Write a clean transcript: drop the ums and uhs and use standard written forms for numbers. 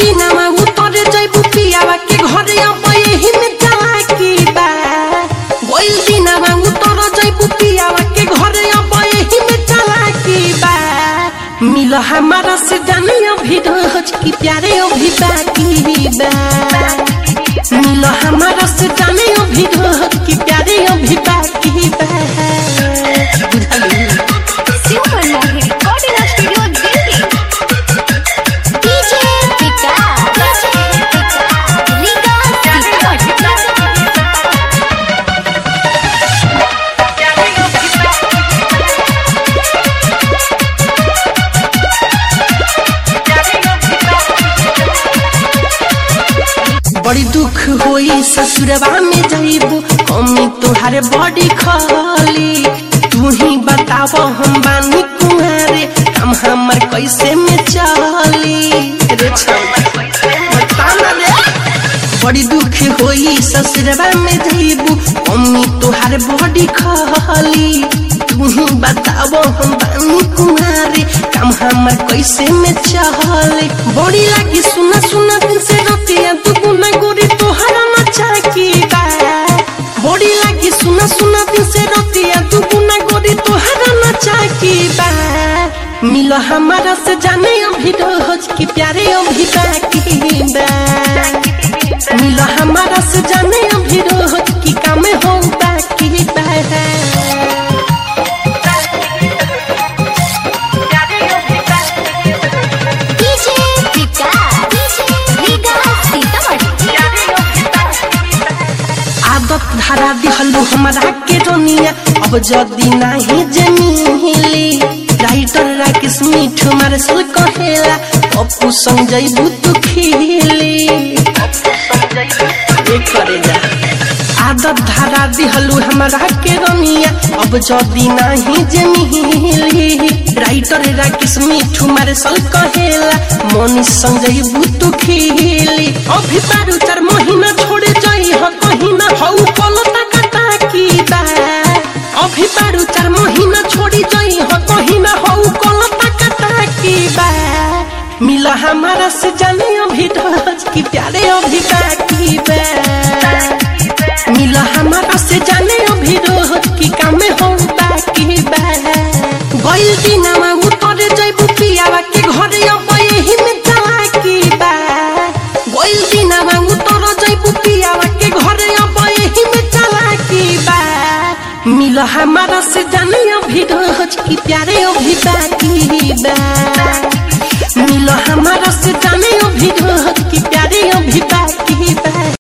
दिनमा उतरे जइबू पियावा के घरे अब यही में चालाकी बा गइल दिनमा उतरे जइबू पियावा के घरे अब यही में चालाकी बा मिल हमारा से जाने अभी रोज की प्यारे अभी बाकी बा मिल हमारा से जाने अभी रोज की प्यारे अभी बाकी बा super Mohit recording studio Delhi DJ Vikas Riga बड़ी दुख होई ससुरवा में जाइबू कमी तोहारे बड़ी खाली तू ही बताव हम बानी कुंवारे हम हमर कैसे में चली रे छौड़ा रे बड़ी दुख होई ससुरवा में जाइबू कमी तोहारे बड़ी खाली तू ही बताव हम बानी कुंवारे हम हमर कैसे में चले बड़ी लागी सुना सुना दिन से रोतिया तू गुना गोरी तोहरा मचा की बा बड़ी लागी सुना सुना दिन से रोतिया तू गुना गोरी तोहरा मचा की बा मिलो हमारा से जाने अभी रोज की प्यारे अभी बाकी बा मिलो हमारा से जाने अभी रोज की काम हो बाकी बा धारा दिहलू हमारा के रोनिया अब जदी नहीं जमीली राइटर राकेश मिठू मारे सल कहेला पप्पू संग जइबू तू खिली आदत धारा दिहलू हमारा के रोनिया अब जदी नहीं जमीली राइटर राकेश मिठू मारे सल कहेला मनीष संग जइबू तू खिली अभी बारू 4 महीना छोड़े जाई ह कहीं ना हौ पलता कटा की बा अभी बारू 4 महीना छोड़ी जाई ह कहीं ना हौ पलता कटा की बा मिला हमारा से जाने अभी रोज की प्यारे अभी बाकी बा मिला हमारा से जाने अभी रोज की काम हो बाकी बा गइल दिनमा उतरे जइबू पियावा के घरे अब यही में चालाकी बा गइल दिनमा उतरे जइबू पियावा के घरे अब यही में चालाकी बा मिल हमारा से जाने अभी रोज की प्यारे अभी बाकी बा मिल हमारा से जाने अभी रोज